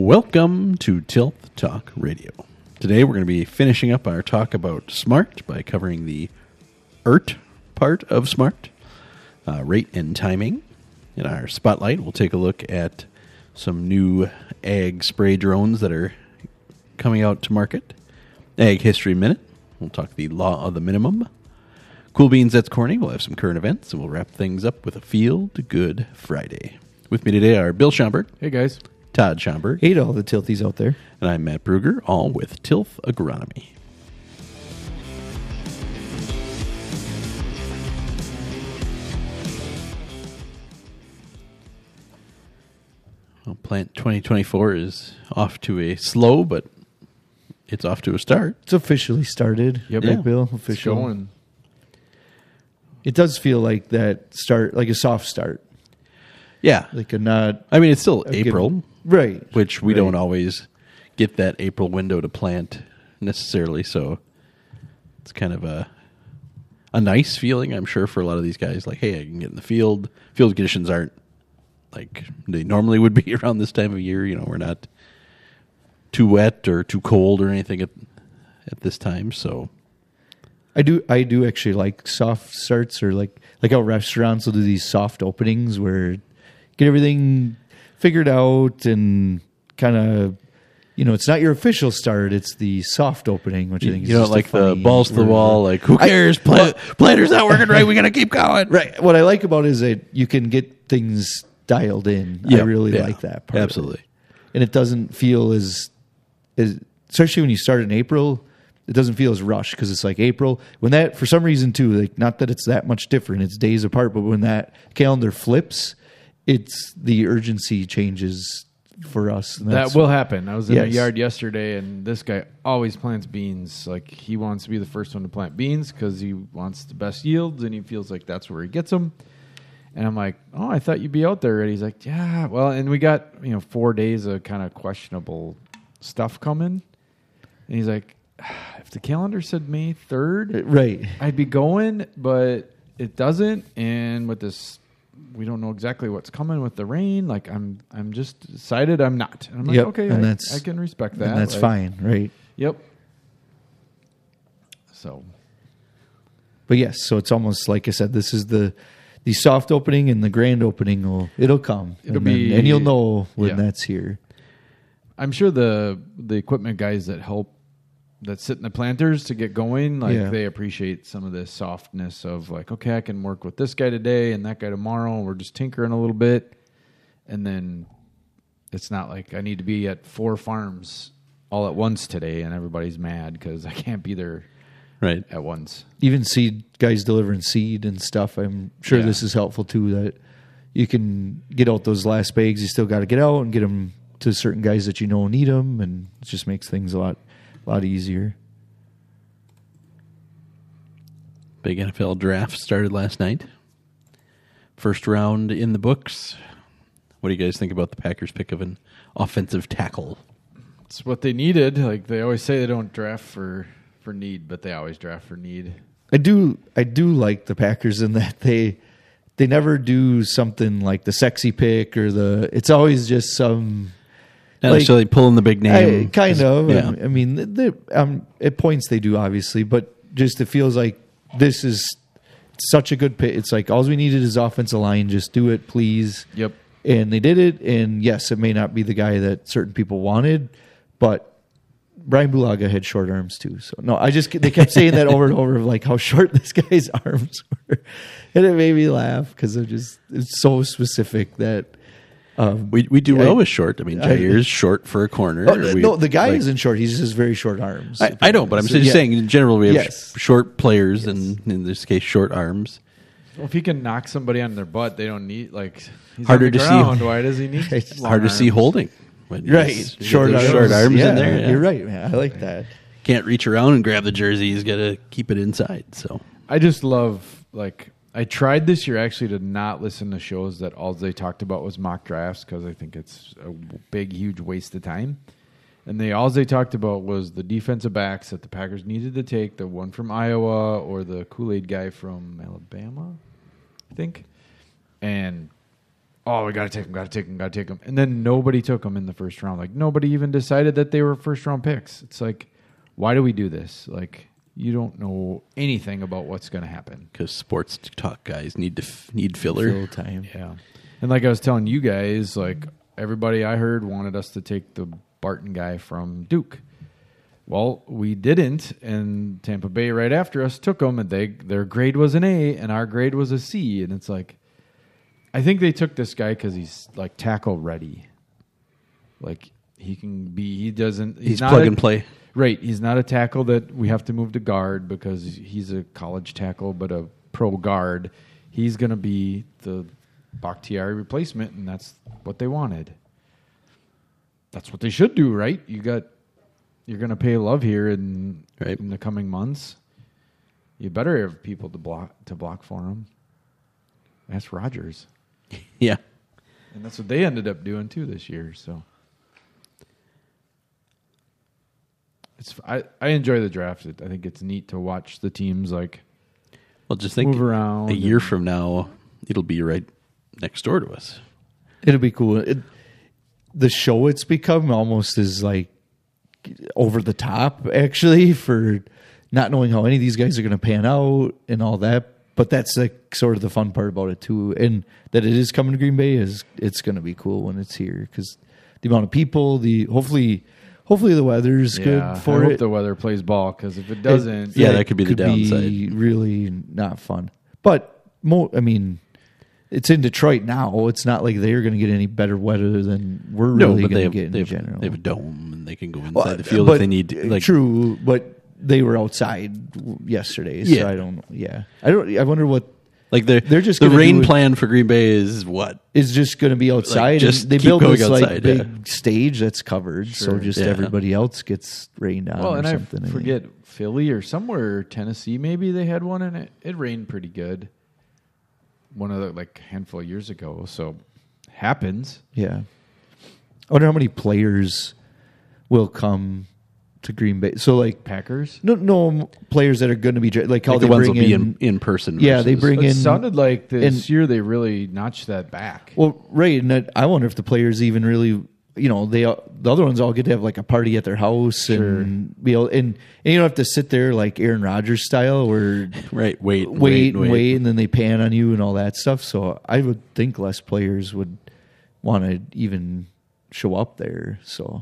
Welcome to Tilth Talk Radio. Today we're going to be finishing up our talk about SMART by covering the ERT part of SMART, rate and timing. In our spotlight, we'll take a look at some new ag spray drones that are coming out to market. Ag History Minute, we'll talk the law of the minimum. Cool Beans, That's Corny, we'll have some current events, and we'll wrap things up with a Feel Good Friday. With me today are Bill Schomburg. Hey, guys. Todd Schomburg. Hey to all the tilthies out there. And I'm Matt Brugger, all with Tilth Agronomy. Well, Plant 2024 is off to a slow, but it's off to a start. It's officially started. Yep. Right, Yeah. Bill? It's Official. going. It does feel like that start, like a soft start. Yeah. Like a not... I mean, it's still a good- April, right. which we Right. don't always get that April window to plant necessarily, so it's kind of a nice feeling, I'm sure, for a lot of these guys. Like, hey, I can get in the field. Field conditions aren't like they normally would be around this time of year. You know, we're not too wet or too cold or anything at this time, so... I do actually like soft starts, or like how restaurants will do these soft openings where get everything figured out and kind of, it's not your official start, it's the soft opening, which I think is You know, just like a funny the balls to the word. wall, like, who cares? Planter's not working right. We got to keep going. Right. What I like about it is that you can get things dialed in. I really like that part. Absolutely. And it doesn't feel as especially when you start in April, it doesn't feel as rushed because it's like April. When that, for some reason too, like not that it's that much different, it's days apart, but when that calendar flips, it's the urgency changes for us. And That will happen. I was in a Yes. yard yesterday, and this guy always plants beans. Like, he wants to be the first one to plant beans because he wants the best yields, and he feels like that's where he gets them. And I'm like, oh, I thought you'd be out there already. He's like, yeah. Well, and we got 4 days of kind of questionable stuff coming. And he's like, if the calendar said May 3rd, right. I'd be going, but it doesn't. And with this, we don't know exactly what's coming with the rain. Like, I'm just decided I'm not. And I'm like, Yep, okay, and I can respect that. And that's Like, fine, right? Yep. So, But yes, so it's almost like I said, this is the soft opening, and the grand opening it'll come. And you'll know when that's here. I'm sure the equipment guys that sit in the planters to get going, like, they appreciate some of this softness of like, okay, I can work with this guy today and that guy tomorrow, and we're just tinkering a little bit. And then it's not like I need to be at 4 farms all at once today and everybody's mad because I can't be there Right. at once. Even seed guys delivering seed and stuff, I'm sure Yeah. this is helpful too, that you can get out those last bags. You still got to get out and get them to certain guys that need them, and it just makes things a lot easier. Big NFL draft started last night. First round in the books. What do you guys think about the Packers' pick of an offensive tackle? It's what they needed. Like, they always say they don't draft for need, but they always draft for need. I do like the Packers in that they never do something like the sexy pick or it's always just some. Not necessarily pulling the big name. Kind of. Yeah. I mean, at points they do, obviously, but just it feels like this is such a good pick. It's like all we needed is offensive line. Just do it, please. Yep. And they did it. And yes, it may not be the guy that certain people wanted, but Brian Bulaga had short arms too. So no, they kept saying that over and over of like how short this guy's arms were, and it made me laugh because it's so specific that. We do well with short. I mean, Jair's short for a corner. No, the guy isn't short. He's just very short arms. I know, but I'm just saying in general we have short players, Yes. and in this case, short arms. Well, if he can knock somebody on their butt, they don't need, like, he's Harder on the to see. ground. Why does he need It's long hard to see arms? holding. When Right, he's- short those arms. short arms Yeah, in there. Yeah. You're right, man. I like that. Can't reach around and grab the jersey. He's got to keep it inside. So I just love, like, I tried this year actually to not listen to shows that all they talked about was mock drafts because I think it's a big, huge waste of time. And all they talked about was the defensive backs that the Packers needed to take, the one from Iowa or the Kool-Aid guy from Alabama, I think. And oh, we got to take him. And then nobody took him in the first round. Like, nobody even decided that they were first-round picks. It's like, why do we do this? Like, you don't know anything about what's going to happen. Because sports talk guys need filler. Fill time. Yeah. And like I was telling you guys, like, everybody I heard wanted us to take the Barton guy from Duke. Well, we didn't, and Tampa Bay right after us took him, and their grade was an A, and our grade was a C. And it's like, I think they took this guy because he's like tackle ready. Like, he's not plug and play. Right. He's not a tackle that we have to move to guard because he's a college tackle, but a pro guard. He's going to be the Bakhtiari replacement, and that's what they wanted. That's what they should do, right? You're going to pay Love here in the coming months. You better have people to block for him. That's Rodgers. Yeah. And that's what they ended up doing too this year. So I enjoy the draft. I think it's neat to watch the teams just think move around. A year from now, it'll be right next door to us. It'll be cool. The show it's become almost is like over the top, actually, for not knowing how any of these guys are going to pan out and all that. But that's like sort of the fun part about it too, and that it is coming to Green Bay it's going to be cool when it's here because the amount of people, hopefully the weather's good for I hope it. the weather plays ball because if it doesn't, that could be the downside. Be really not fun. But it's in Detroit now. It's not like they're going to get any better weather than we're really going to get in general. They have a dome and they can go inside the field if they need to. True, but they were outside yesterday, so I don't. Yeah, I wonder what. Like they're just the rain plan for Green Bay is what is just going to be outside. Just they keep build going this outside, big stage that's covered, so just everybody else gets rained on. Well, or and something. I forget Philly or somewhere Tennessee maybe they had one and it rained pretty good. One of the handful of years ago, so happens. Yeah, I wonder how many players will come to Green Bay. So Packers? No players that are going to be how the they ones bring will be in person. Yeah, they bring in. It sounded like this year they really notched that back. Well, right, and I wonder if the players even really, the other ones all get to have a party at their house and be able, and you don't have to sit there like Aaron Rodgers style where wait, and then they pan on you and all that stuff. So I would think less players would want to even show up there. So.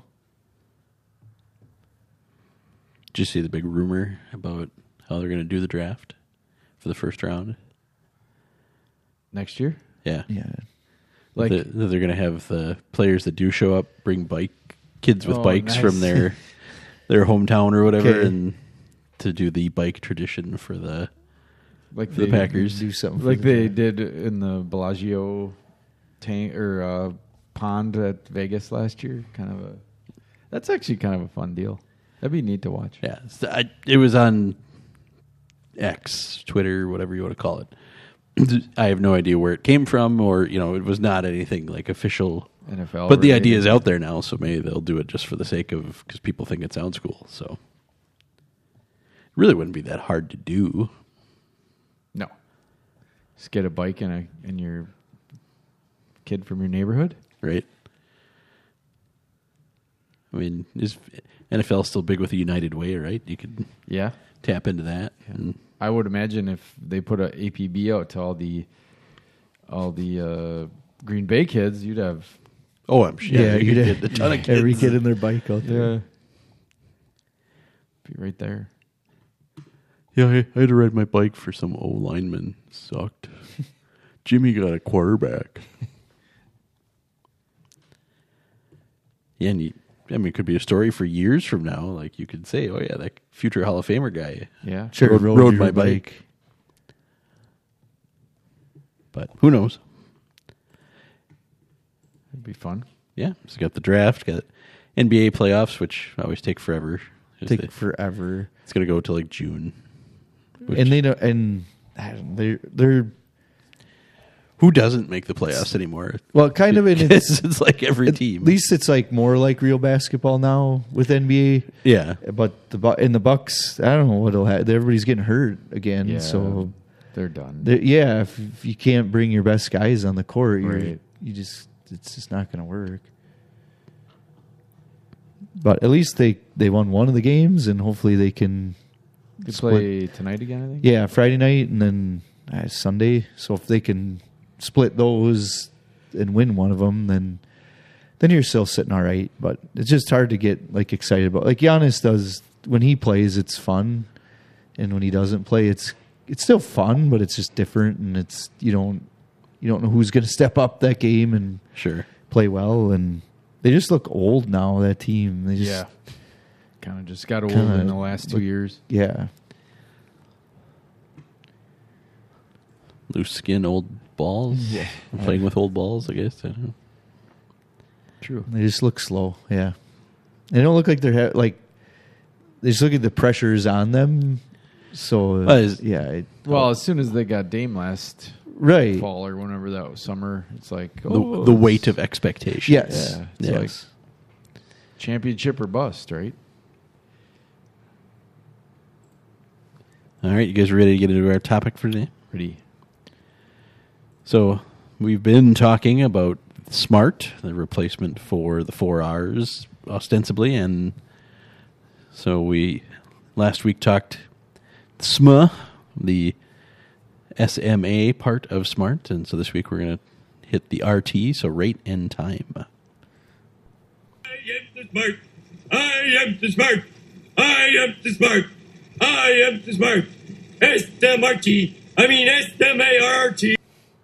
Did you see the big rumor about how they're going to do the draft for the first round next year? Yeah. Like they're going to have the players that do show up bring kids with bikes from their hometown or whatever, and to do the bike tradition for the Packers. Do something like they did in the Bellagio tank or pond at Vegas last year. That's actually kind of a fun deal. That'd be neat to watch. Yeah, it was on X, Twitter, whatever you want to call it. I have no idea where it came from, or it was not anything official NFL. But the idea is out there now, so maybe they'll do it just for the sake of because people think it sounds cool. So it really wouldn't be that hard to do. No, just get a bike and your kid from your neighborhood, right? I mean, is NFL still big with the United Way, right? You could tap into that. Yeah. And I would imagine if they put a APB out to all the Green Bay kids, you'd have. Oh, I'm sure. Yeah, you'd have a ton of kids. Every kid in their bike out there. Yeah. Be right there. Yeah, I had to ride my bike for some O lineman. Sucked. Jimmy got a quarterback. Yeah, and it could be a story for years from now. Like you could say, "Oh yeah, that future Hall of Famer guy." Yeah, sure, rode my bike. But who knows? It'd be fun. Yeah, so got the draft, got NBA playoffs, which always take forever. Forever. It's going to go till June. And they don't. And they're. Who doesn't make the playoffs anymore? Well, kind of. It's like every team. At least it's more like real basketball now with NBA. Yeah, but in the Bucks, I don't know what'll happen. Everybody's getting hurt again, so they're done. If you can't bring your best guys on the court, it's just not going to work. But at least they won one of the games, and hopefully they can play tonight again, I think? Yeah, Friday night and then Sunday. So if they can split those and win one of them, then you're still sitting all right. But it's just hard to get excited about. Like Giannis does when he plays, it's fun, and when he doesn't play, it's still fun, but it's just different, and it's you don't know who's going to step up that game and play well, and they just look old now. That team, they just kind of just got old in the last 2 years. Yeah. Loose skin, old balls. Yeah. Playing with old balls, I guess. I don't know. True. They just look slow. Yeah. They don't look like they're they just look at the pressures on them. So, as soon as they got Dame last fall or whenever that was summer, it's like the weight of expectation. Yes. Yeah. It's like championship or bust, right? All right, you guys ready to get into our topic for today? Ready. So we've been talking about Smart, the replacement for the 4Rs, ostensibly, and so we last week talked SMA, the SMA part of Smart, and so this week we're going to hit the RT, so rate and time. I am the Smart. I am the Smart. I am the Smart. I am the Smart. S-M-R-T. I mean S-M-A-R-T.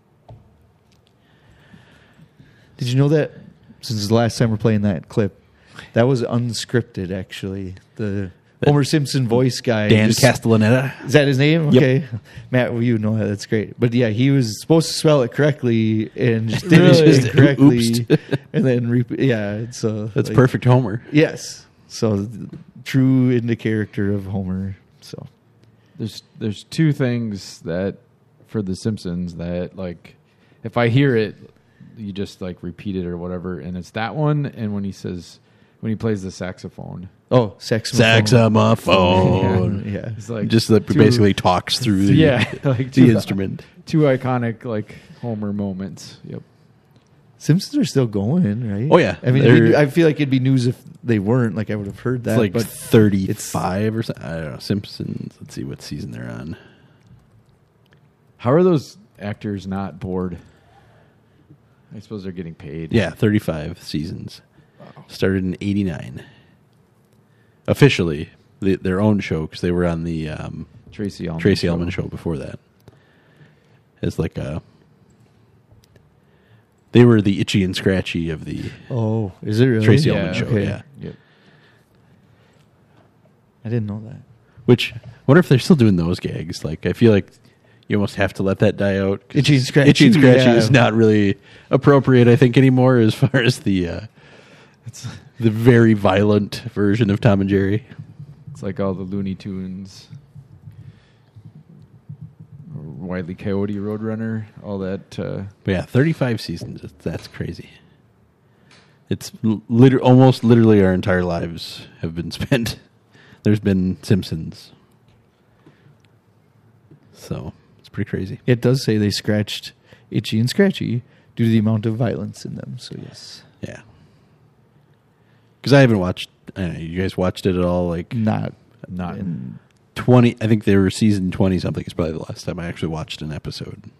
Did you know that since the last time we're playing that clip, that was unscripted, actually? The Homer Simpson voice guy. Dan Castellaneta. Is that his name? Yep. Okay. Matt, well, you know that. That's great. But yeah, he was supposed to spell it correctly and just didn't Just incorrectly. And then, that's perfect Homer. Yes. So, true into character of Homer. So, there's two things that, for The Simpsons, that, if I hear it, you just, repeat it or whatever, and it's that one, and when he plays the saxophone. Oh, saxophone. Yeah. It's just basically talks through the instrument. Two iconic Homer moments. Yep. Simpsons are still going, right? Oh yeah. I mean, I feel like it'd be news if they weren't. I would have heard that. It's but 35 or something. I don't know. Simpsons. Let's see what season they're on. How are those actors not bored? I suppose they're getting paid. Yeah, 35 seasons. Wow. Started in 1989. Officially, their own show, because they were on the Tracy Ullman show before that. As they were the Itchy and Scratchy of the is it really? Tracy Ullman show. Okay. Yeah. Yep. I didn't know that. Which, I wonder if they're still doing those gags. I feel like you almost have to let that die out. Itchy and Scratchy. Itchy and Scratchy is not really appropriate, I think, anymore as far as the very violent version of Tom and Jerry. It's like all the Looney Tunes, Wile E. Coyote, Roadrunner, all that. But yeah, 35 seasons. That's crazy. It's almost literally our entire lives have been spent. There's been Simpsons. So it's pretty crazy. It does say they scratched Itchy and Scratchy due to the amount of violence in them. So yes. Yeah. Because I haven't watched. I don't know, you guys watched it at all? Not in 20. I think they were season 20 something. It's probably the last time I actually watched an episode.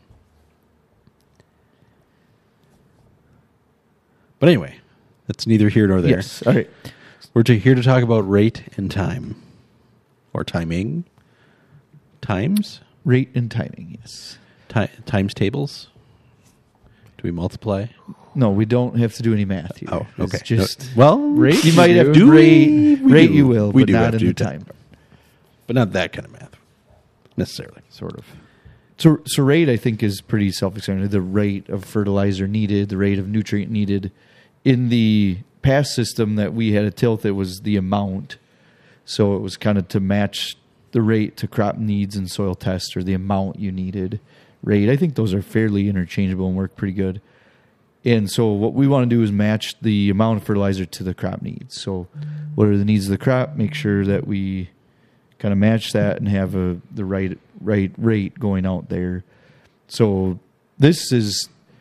But anyway, that's neither here nor there. Yes. All right. We're here to talk about rate and time, or timing. Times. Rate and timing. Yes. Times tables. Do we multiply? No, we don't have to do any math here. Oh, okay. It's just rate. You might have to rate. You will, but not in the time. But not that kind of math, necessarily. Sort of. So rate, I think, is pretty self-explanatory. The rate of fertilizer needed, the rate of nutrient needed. In the past system that we had at Tilth, it was the amount. So it was kind of to match the rate to crop needs and soil test, or the amount you needed. Rate, I think those are fairly interchangeable and work pretty good. And so what we want to do is match the amount of fertilizer to the crop needs. So what are the needs of the crop? Make sure that we kind of match that and have the right rate going out there. So this is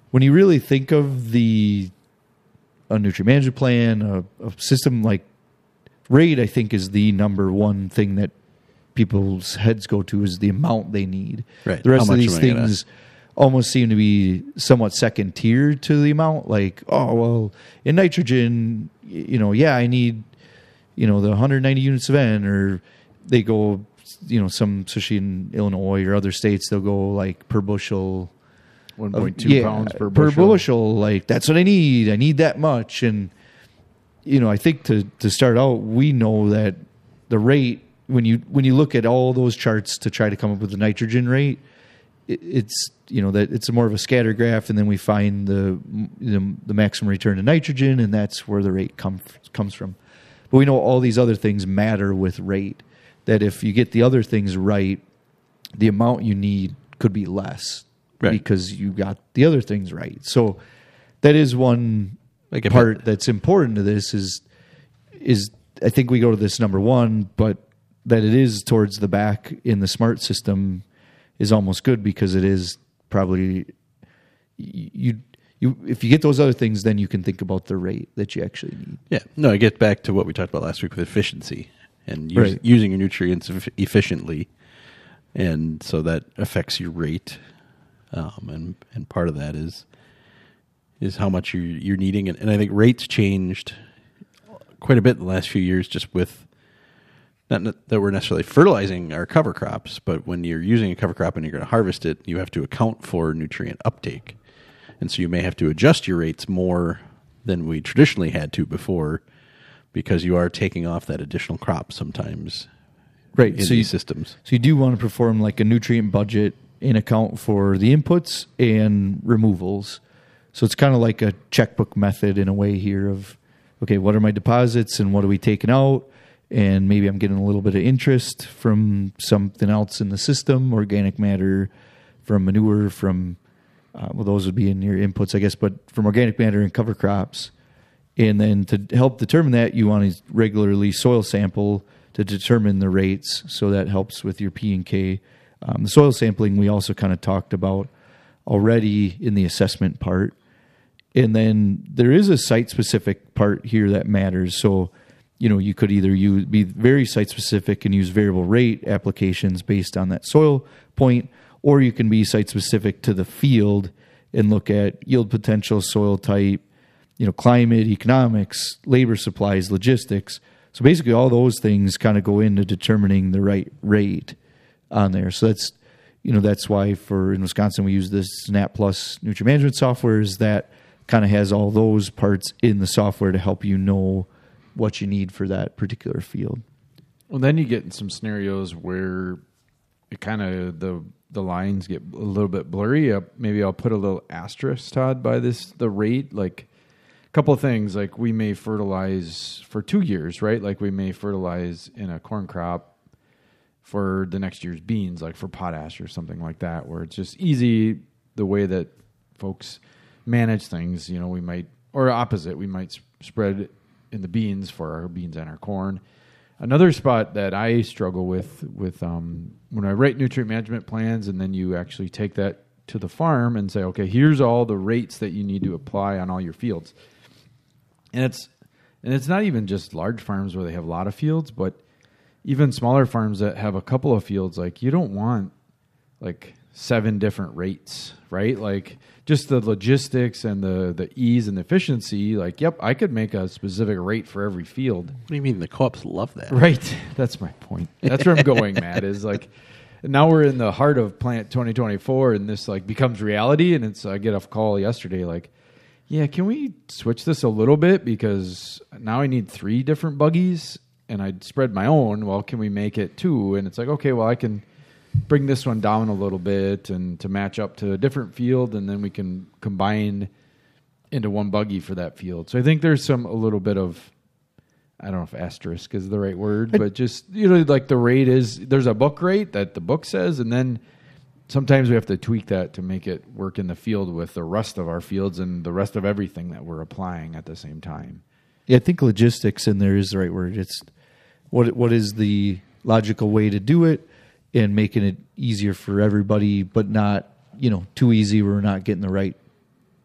when you really think of a nutrient management plan, a system like rate, I think is the number one thing that people's heads go to is the amount they need. Right. The rest How of much these am I gonna- things almost seem to be somewhat second tier to the amount. Like, oh, well, in nitrogen, I need, the 190 units of N, or they go, some, especially in Illinois or other states, they'll go like per bushel. 1.2 pounds per bushel. Like, that's what I need. I need that much. And, I think to start out, we know that the rate, when you look at all those charts to try to come up with the nitrogen rate, it's that it's more of a scatter graph, and then we find the maximum return to nitrogen, and that's where the rate comes from. But we know all these other things matter with rate. That if you get the other things right, the amount you need could be less, right, because you got the other things right. So that is one part that's important to this. Is I think we go to this number one, but that it is towards the back in the SMART system is almost good, because it is probably you if you get those other things, then you can think about the rate that you actually need. Yeah. No, I get back to what we talked about last week with efficiency and Right. using your nutrients efficiently. And so that affects your rate. And part of that is how much you're needing. And I think rates changed quite a bit in the last few years, just with not that we're necessarily fertilizing our cover crops, but when you're using a cover crop and you're going to harvest it, you have to account for nutrient uptake. And so you may have to adjust your rates more than we traditionally had to before, because you are taking off that additional crop sometimes Right. in these systems. So you do want to perform like a nutrient budget and account for the inputs and removals. So it's kind of like a checkbook method in a way here of, okay, what are my deposits and what are we taking out? And maybe I'm getting a little bit of interest from something else in the system, organic matter, from manure, from, those would be in your inputs, I guess, but from organic matter and cover crops. And then to help determine that, you want to regularly soil sample to determine the rates. So that helps with your P and K. The soil sampling we also kind of talked about already in the assessment part. And then there is a site-specific part here that matters. So, you could either be very site-specific and use variable rate applications based on that soil point, or you can be site-specific to the field and look at yield potential, soil type, climate, economics, labor supplies, logistics. So basically all those things kind of go into determining the right rate on there. So that's why in Wisconsin we use this SNAP Plus nutrient management software, is that kind of has all those parts in the software to help you know what you need for that particular field. Well, then you get in some scenarios where it kind of the lines get a little bit blurry. Maybe I'll put a little asterisk, Todd, by the rate. Like a couple of things, like we may fertilize for 2 years, right? Like we may fertilize in a corn crop for the next year's beans, like for potash or something like that, where it's just easy the way that folks manage things. We might, or opposite, we might spread in the beans for our beans and our corn. Another spot that I struggle with when I write nutrient management plans, and then you actually take that to the farm and say, okay, here's all the rates that you need to apply on all your fields. And it's not even just large farms where they have a lot of fields, but even smaller farms that have a couple of fields. Like, you don't want like 7 different rates, right? Like, just the logistics and the ease and the efficiency, like, yep, I could make a specific rate for every field. What do you mean? The co-ops love that. Right. That's my point. That's where I'm going, Matt, is like, now we're in the heart of Plant 2024, and this like becomes reality. And I get a call yesterday, like, yeah, can we switch this a little bit? Because now I need 3 different buggies and I'd spread my own. Well, can we make it 2? And it's like, okay, well, I can bring this one down a little bit and to match up to a different field, and then we can combine into one buggy for that field. So I think there's a little bit of, I don't know if asterisk is the right word, but just, like the rate there's a book rate that the book says, and then sometimes we have to tweak that to make it work in the field with the rest of our fields and the rest of everything that we're applying at the same time. Yeah, I think logistics in there is the right word. It's what is the logical way to do it, and making it easier for everybody, but not, too easy where we're not getting the right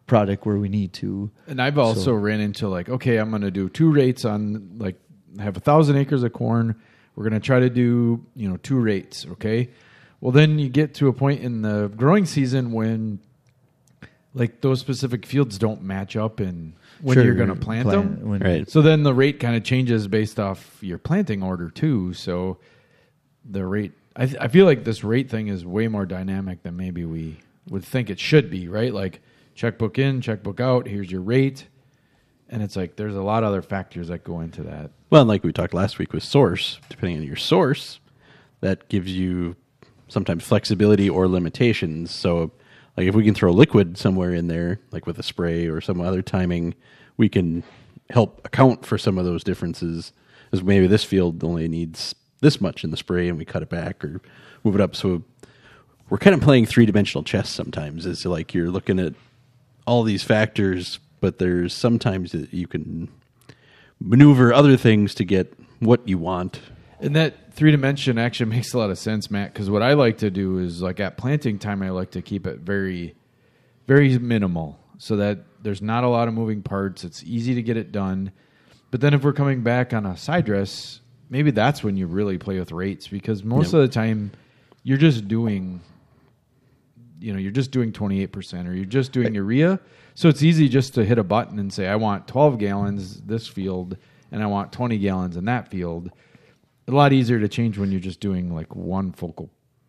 product where we need to. And I've also ran into like, okay, I'm going to do 2 rates on like have 1,000 acres of corn. We're going to try to do 2 rates. Okay, well then you get to a point in the growing season when like those specific fields don't match up in when you're going to plant them. Right. So then the rate kind of changes based off your planting order too. So the rate, I feel like this rate thing is way more dynamic than maybe we would think it should be, right? Like checkbook in, checkbook out, here's your rate. And it's like there's a lot of other factors that go into that. Well, and like we talked last week with source, depending on your source, that gives you sometimes flexibility or limitations. So like if we can throw liquid somewhere in there, like with a spray or some other timing, we can help account for some of those differences. As maybe this field only needs this much in the spray and we cut it back or move it up. So we're kind of playing 3-dimensional chess sometimes. It's like you're looking at all these factors, but there's sometimes that you can maneuver other things to get what you want. And that 3-dimension actually makes a lot of sense, Matt, because what I like to do is like at planting time, I like to keep it very, very minimal so that there's not a lot of moving parts. It's easy to get it done. But then if we're coming back on a side dress, maybe that's when you really play with rates because most of the time you're just doing, you're just doing 28% or you're just doing urea. So it's easy just to hit a button and say, I want 12 gallons this field and I want 20 gallons in that field. A lot easier to change when you're just doing like one focal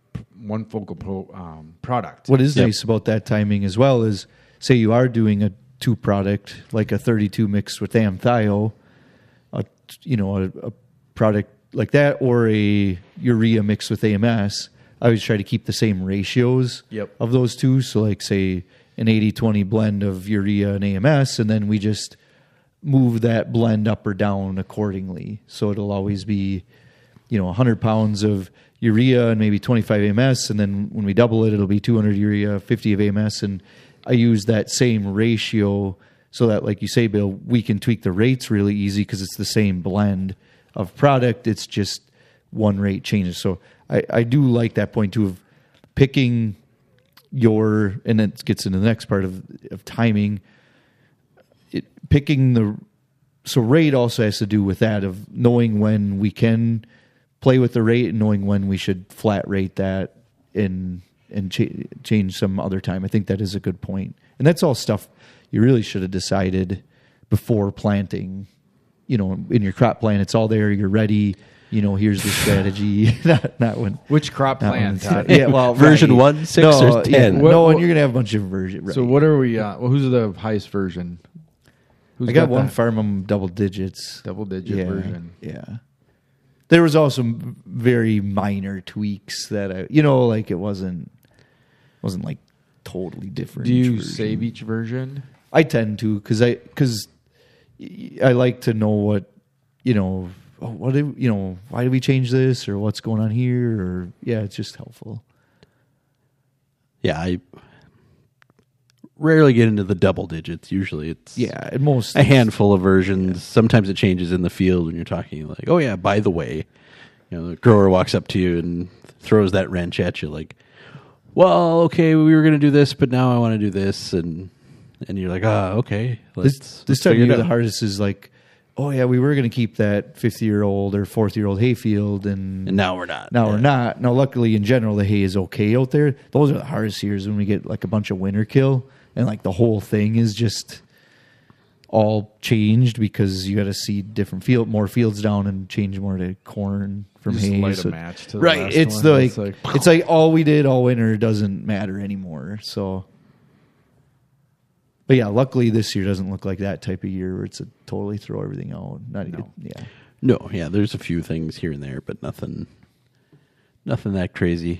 product. What is nice about that timing as well is, say you are doing a 2 product, like a 32 mixed with amthio, a product like that, or a urea mixed with AMS. I always try to keep the same ratios of those two. So like say an 80-20 blend of urea and AMS, and then we just move that blend up or down accordingly. So it'll always be 100 pounds of urea and maybe 25 AMS, and then when we double it, it'll be 200 urea, 50 of AMS, and I use that same ratio so that, like you say, Bill, we can tweak the rates really easy because it's the same blend of product. It's just one rate changes. So I do like that point too of picking and it gets into the next part of timing. So rate also has to do with that of knowing when we can play with the rate and knowing when we should flat rate that and change some other time. I think that is a good point. And that's all stuff you really should have decided before planting. In your crop plan, it's all there. You're ready. Here's the strategy. not when. Which crop plan, Todd? Yeah, well, version 1, 6, or 10. Yeah, and you're going to have a bunch of versions. Right. So what are we well, who's the highest version? I got one farm double digits. Double-digit version. Yeah. There was also very minor tweaks that it wasn't like totally different. Do you save each version? I tend to because I like to know what why did we change this or what's going on here, or it's just helpful. Yeah, I rarely get into the double digits. Usually it's at most a handful of versions. Sometimes it changes in the field when you're talking like, oh yeah, by the way, the grower walks up to you and throws that wrench at you like, well, okay, we were going to do this, but now I want to do this. And you're like, okay. This time of year, the hardest is like, oh yeah, we were going to keep that 50-year-old or 4th-year-old hayfield, and now we're not. We're not. Now, luckily, in general, the hay is okay out there. Those are the hardest years when we get like a bunch of winter kill, and like the whole thing is just all changed because you got to seed more fields down and change more to corn from hay. Light a match to the right. last It's one. It's like all we did all winter doesn't matter anymore. So. But yeah, luckily this year doesn't look like that type of year where it's a totally throw everything out. No, there's a few things here and there, but nothing that crazy.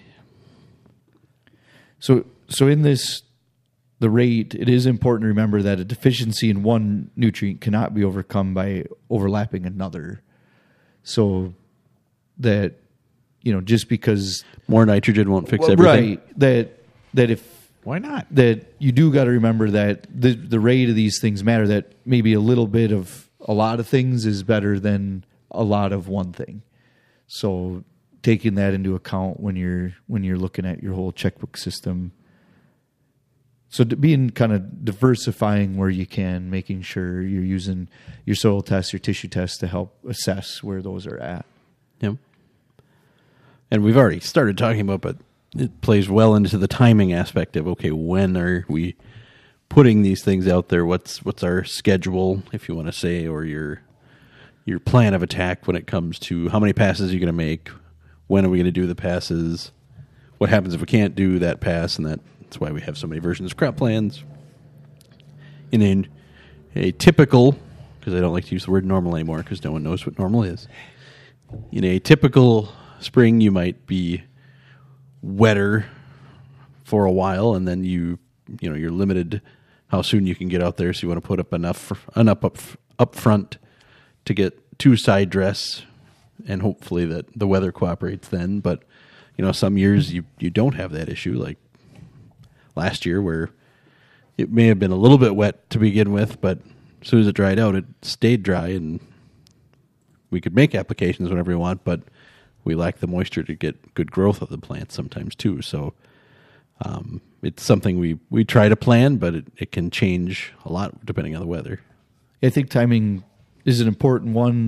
So in this, the rate, it is important to remember that a deficiency in one nutrient cannot be overcome by overlapping another. So that, just because more nitrogen won't fix everything. Right. That if, why not? That you do got to remember that the rate of these things matter, that maybe a little bit of a lot of things is better than a lot of one thing. So taking that into account when you're looking at your whole checkbook system. So being kind of diversifying where you can, making sure you're using your soil tests, your tissue tests to help assess where those are at. Yep. And we've already started talking about, but it plays well into the timing aspect of, okay, when are we putting these things out there? What's our schedule, if you want to say, or your plan of attack when it comes to how many passes you're going to make, when are we going to do the passes, what happens if we can't do that pass, and that's why we have so many versions of crop plans. In a typical, because I don't like to use the word normal anymore because no one knows what normal is. In a typical spring, you might be wetter for a while, and then you're limited how soon you can get out there, so you want to put up enough up front to get 2 side dress, and hopefully that the weather cooperates then. But some years you don't have that issue, like last year where it may have been a little bit wet to begin with, but as soon as it dried out, it stayed dry, and we could make applications whenever we want, but we lack the moisture to get good growth of the plants sometimes too. So it's something we try to plan, but it can change a lot depending on the weather. I think timing is an important one.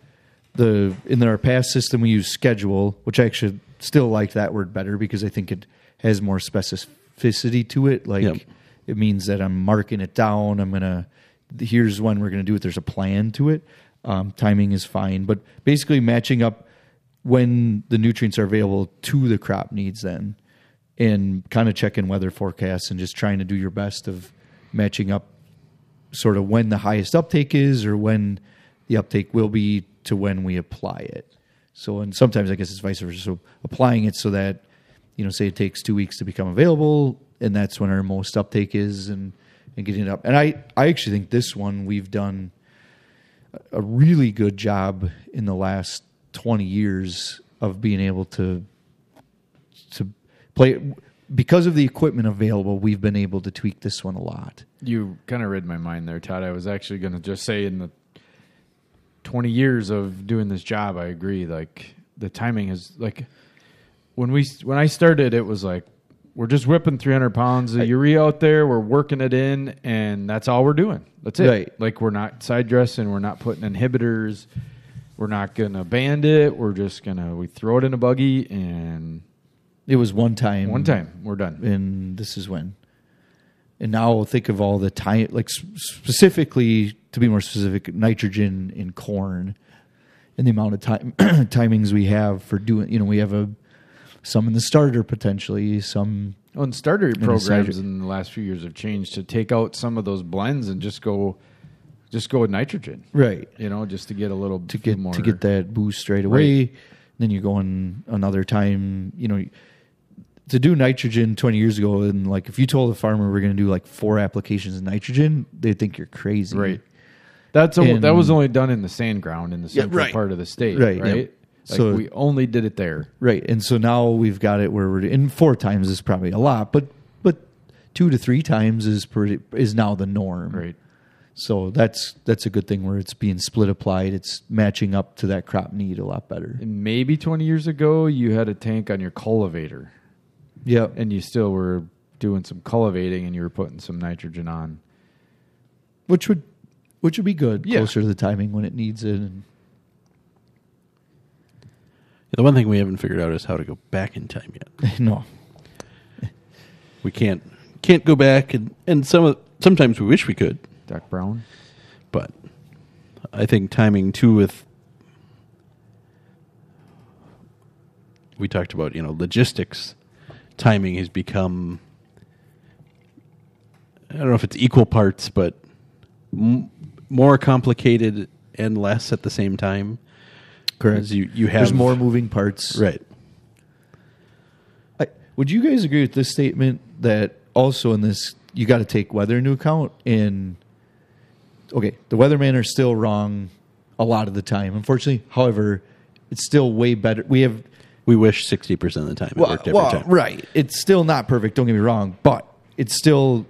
In our past system, we use schedule, which I actually still like that word better because I think it has more specificity to it. Like It means that I'm marking it down. Here's when we're going to do it. There's a plan to it. Timing is fine, but basically matching up when the nutrients are available to the crop needs then, and kind of checking weather forecasts and just trying to do your best of matching up sort of when the highest uptake is or when the uptake will be to when we apply it. So, and sometimes I guess it's vice versa. So applying it so that, say it takes 2 weeks to become available, and that's when our most uptake is and getting it up. And I actually think this one we've done a really good job in the last 20 years of being able to play because of the equipment available. We've been able to tweak this one a lot. You kind of read my mind there, Todd. I was actually going to just say in the 20 years of doing this job, I agree. Like the timing is like when I started, it was like we're just whipping 300 pounds of urea out there. We're working it in, and that's all we're doing. That's it. Right. Like we're not side dressing. We're not putting inhibitors. We're not going to band it. We're just we throw it in a buggy, and it was one time. One time, we're done. And this is when. And now think of all the time, like specifically, to be more specific, nitrogen in corn and the amount of timings we have for doing, we have some in the starter potentially, some. Well, and starter programs in the last few years have changed to take out some of those blends and just go with nitrogen. Right. Just to get a little more. To get that boost right away. Right. Then you're going another time, to do nitrogen 20 years ago, and like if you told a farmer we're going to do like 4 applications of nitrogen, they'd think you're crazy. Right. That was only done in the sand ground in the central part of the state. Right. Right. Yep. Like so we only did it there. Right. And so now we've got it where in 4 times is probably a lot, but 2 to 3 times is now the norm. Right. So that's a good thing where it's being split applied. It's matching up to that crop need a lot better. And maybe 20 years ago you had a tank on your cultivator. Yeah. And you still were doing some cultivating and you were putting some nitrogen on. Which would be good, closer to the timing when it needs it. And the one thing we haven't figured out is how to go back in time yet. No. We can't go back, and sometimes we wish we could. Doc Brown. But I think timing too we talked about, logistics. Timing has become, I don't know if it's equal parts, but more complicated and less at the same time. Correct. You have There's more moving parts. Right. Would you guys agree with this statement that also in this, you got to take weather into account? And, okay, the weathermen are still wrong a lot of the time, unfortunately. However, it's still way better. We wish 60% of the time it worked every time. Right. It's still not perfect, don't get me wrong, but the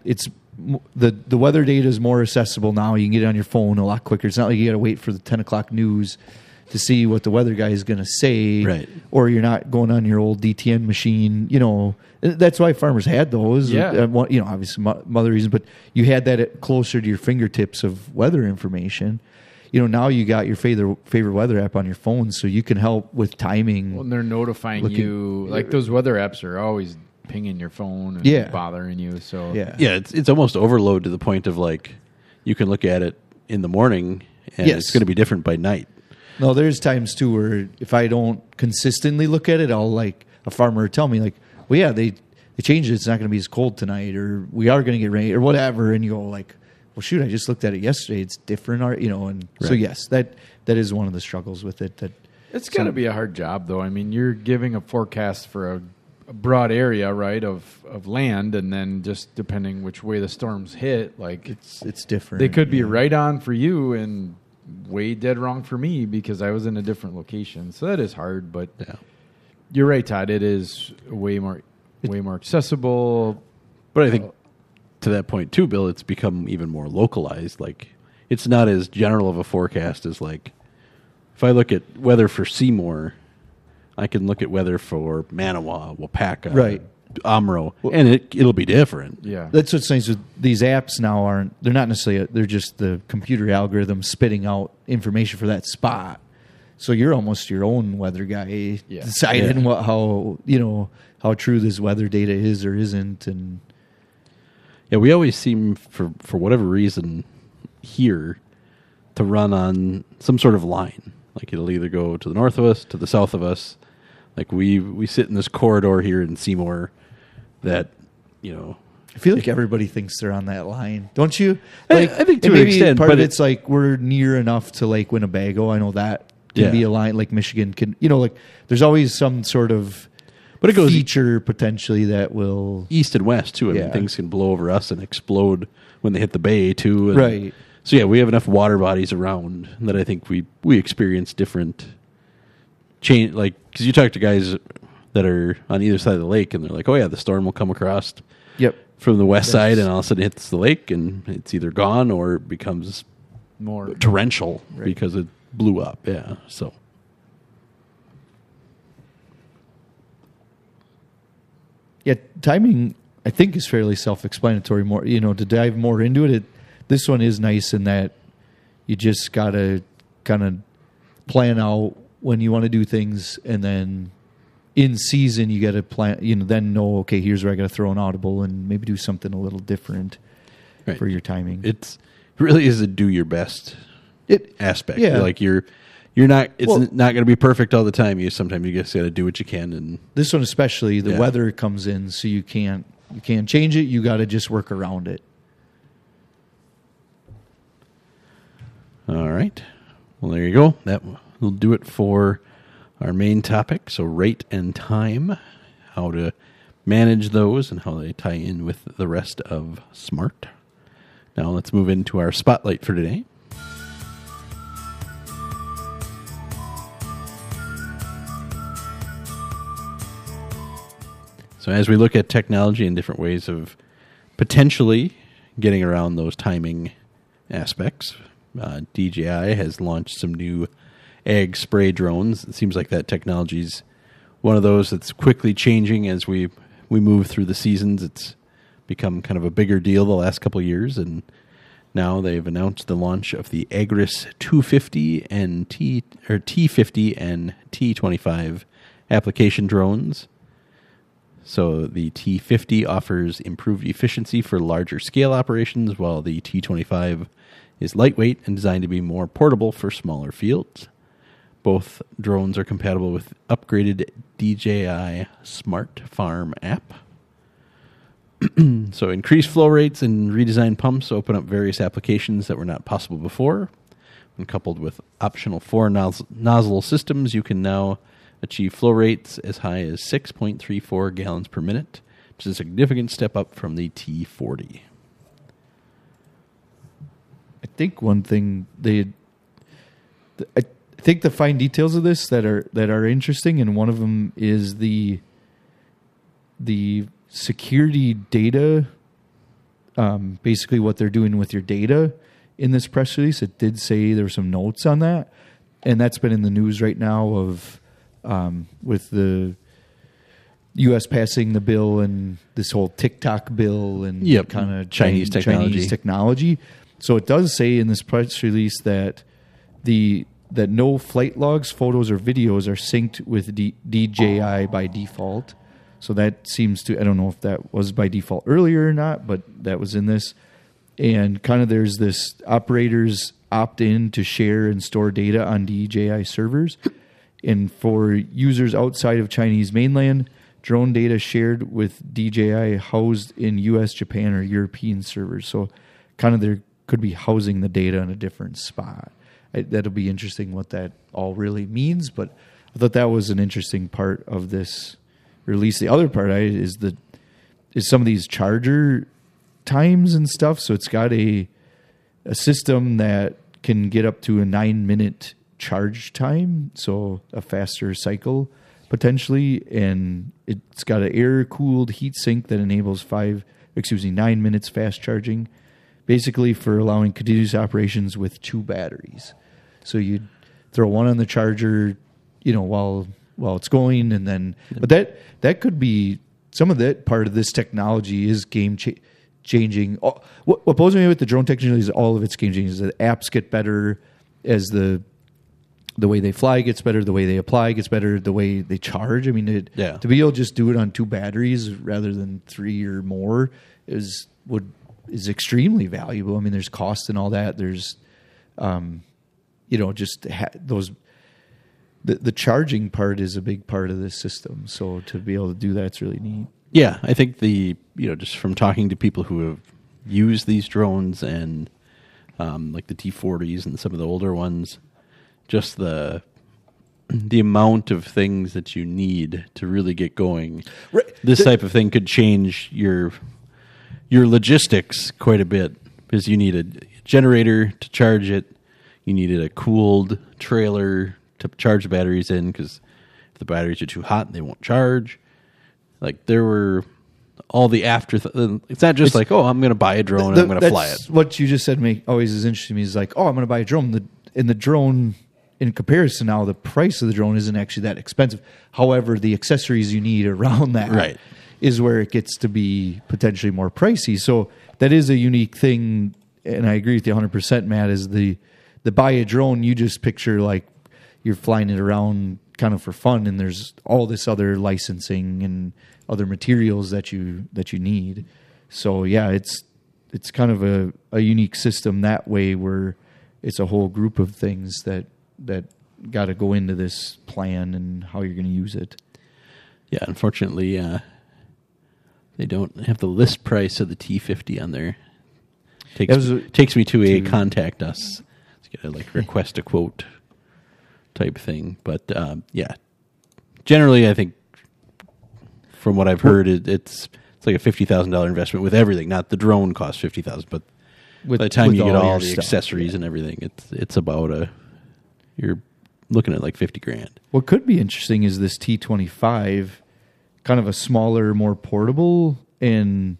weather data is more accessible now. You can get it on your phone a lot quicker. It's not like you got to wait for the 10 o'clock news to see what the weather guy is going to say, Right. or you're not going on your old DTN machine. That's why farmers had those. Yeah. Obviously some other reasons, but you had that closer to your fingertips of weather information. Now you got your favorite weather app on your phone, so you can help with timing. Well, and they're notifying you. Like those weather apps are always pinging your phone and Yeah. bothering you. So Yeah. Yeah, it's almost overload to the point of like you can look at it in the morning and Yes. it's going to be different by night. No, there's times too where if I don't consistently look at it, I'll like a farmer will tell me like, well, yeah, they changed it. It's not going to be as cold tonight, or we are going to get rain, or whatever. And you go like, well, shoot, I just looked at it yesterday. It's different, and so Right. yes, that is one of the struggles with it. That it's got to be a hard job, though. I mean, you're giving a forecast for a broad area, right, of land, and then just depending which way the storms hit, like it's different. they could be right on for you and way dead wrong for me because I was in a different location. So that is hard, but Yeah. you're right, Todd. It is way more accessible. But I think to that point too, Bill, it's become even more localized. Like it's not as general of a forecast as like if I look at weather for Seymour, I can look at weather for Manawa, Wapaka, Right. Omro, and it'll be different. Yeah. That's what's nice with these apps now. They're not necessarily they're just the computer algorithm spitting out information for that spot. So you're almost your own weather guy, deciding how true this weather data is or isn't. And Yeah, we always seem for whatever reason here to run on some sort of line. Like it'll either go to the north of us, to the south of us. Like we sit in this corridor here in Seymour that, I feel like everybody thinks they're on that line, don't you? I think to and an maybe extent, part but of it's like we're near enough to Lake Winnebago. I know that can Yeah. be a line. Like Michigan can, like there's always some sort of But it goes feature potentially that will. east and west too. I mean, Yeah. things can blow over us and explode when they hit the bay too. And Right. So yeah, we have enough water bodies around that I think we experience different change. Like because you talk to guys that are on either side of the lake, and they're like, "Oh yeah, the storm will come across Yep. from the west side, and all of a sudden it hits the lake, and it's either gone or it becomes More torrential because it blew up." Yeah, so. Yeah, timing I think is fairly self-explanatory. More, to dive more into it, this one is nice in that you just gotta kind of plan out when you want to do things, and then in season you got to plan. Then know, okay, here's where I got to throw an audible and maybe do something a little different Right. for your timing. It really is a do your best aspect. Yeah. Like you're not. It's Well- not going to be perfect all the time. Sometimes you just got to do what you can. And This one especially, the Yeah. weather comes in, so you can't change it. You got to just work around it. all right, well there you go. That will do it for our main topic. So rate and time, how to manage those, and how they tie in with the rest of Smart. Now let's move into our spotlight for today. So as we look at technology and different ways of potentially getting around those timing aspects, DJI has launched some new ag spray drones. It seems like that technology's one of those that's quickly changing as we move through the seasons. It's become kind of a bigger deal the last couple of years, and now they've announced the launch of the Agris 250 and T50 and T25 application drones. So the T50 offers improved efficiency for larger scale operations, while the T25 is lightweight and designed to be more portable for smaller fields. Both drones are compatible with upgraded DJI Smart Farm app. So increased flow rates and redesigned pumps open up various applications that were not possible before. When coupled with optional 4 nozzle systems, you can now achieve flow rates as high as 6.34 gallons per minute, which is a significant step up from the T40. I think one thing I think the fine details of this that are interesting, and one of them is the security data. Basically, what they're doing with your data in this press release. It did say there were some notes on that. and that's been in the news right now of with the U.S. passing the bill and this whole TikTok bill and kind of Chinese technology. So it does say in this press release that that no flight logs, photos, or videos are synced with DJI by default. So that seems to, I don't know if that was by default earlier or not, but that was in this. And kind of there's this operators opt in to share and store data on DJI servers. And for users outside of Chinese mainland, drone data shared with DJI housed in US, Japan, or European servers. So kind of there could be housing the data in a different spot. That'll be interesting what that all really means, but I thought that was an interesting part of this release. The other part is some of these charger times and stuff. So it's got a system that can get up to a 9-minute charge time, so a faster cycle potentially, and it's got an air-cooled heat sink that enables 9 minutes fast charging, basically for allowing continuous operations with 2 batteries. So you'd throw one on the charger, while it's going, and then, but that could be some of that part of this technology is game changing. What blows me with the drone technology is all of it's game changing. The apps get better as the way they fly gets better, the way they apply gets better, the way they charge. I mean, to be able to just do it on 2 batteries rather than 3 or more is extremely valuable. I mean, there's cost and all that. There's, the charging part is a big part of this system. So to be able to do that, it's really neat. Yeah, I think just from talking to people who have used these drones and like the T40s and some of the older ones, just the amount of things that you need to really get going. Right. This type of thing could change your logistics quite a bit, because you need a generator to charge it. You needed a cooled trailer to charge the batteries in, because if the batteries are too hot, they won't charge. Like, there were all the it's not just I'm going to buy a drone and I'm going to fly it. What you just said always is interesting to me is like, I'm going to buy a drone. The drone, in comparison now, the price of the drone isn't actually that expensive. However, the accessories you need around that is where it gets to be potentially more pricey. So that is a unique thing, and I agree with you 100%, Matt, is the buy a drone, you just picture like you're flying it around kind of for fun, and there's all this other licensing and other materials that you need. So yeah, it's kind of a unique system that way, where it's a whole group of things that got to go into this plan and how you're going to use it. Yeah, unfortunately, they don't have the list price of the T50 on there. Takes me to a contact us. It's got a request a quote type thing. But yeah, generally, I think from what I've heard, it's like a $50,000 investment with everything. Not the drone costs $50,000, but by the time you get all the accessories and everything, it's about you're looking at like $50,000. What could be interesting is this T25, kind of a smaller, more portable, and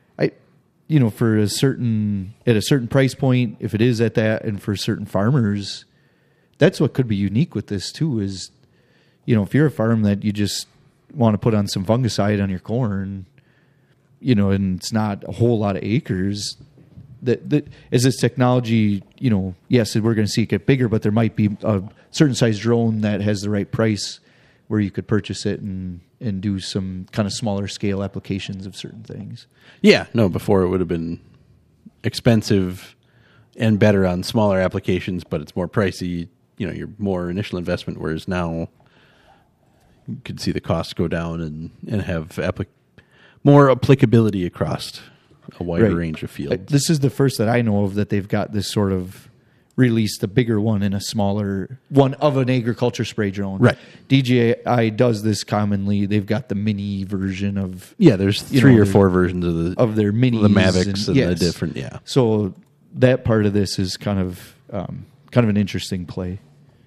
for at a certain price point, if it is at that, and for certain farmers, that's what could be unique with this too. Is if you're a farm that you just want to put on some fungicide on your corn, and it's not a whole lot of acres. That as this technology, yes, we're going to see it get bigger, but there might be a certain size drone that has the right price where you could purchase it and do some kind of smaller scale applications of certain things. Yeah, no, before it would have been expensive and better on smaller applications, but it's more pricey, your more initial investment, whereas now you could see the costs go down and have more applicability across a wider range of fields. This is the first that I know of that they've got this sort of released a bigger one and a smaller one of an agriculture spray drone. Right. DJI does this commonly. They've got the mini version of... Yeah, there's 3 or 4 versions of their minis. The Mavics and the different, So that part of this is kind of an interesting play.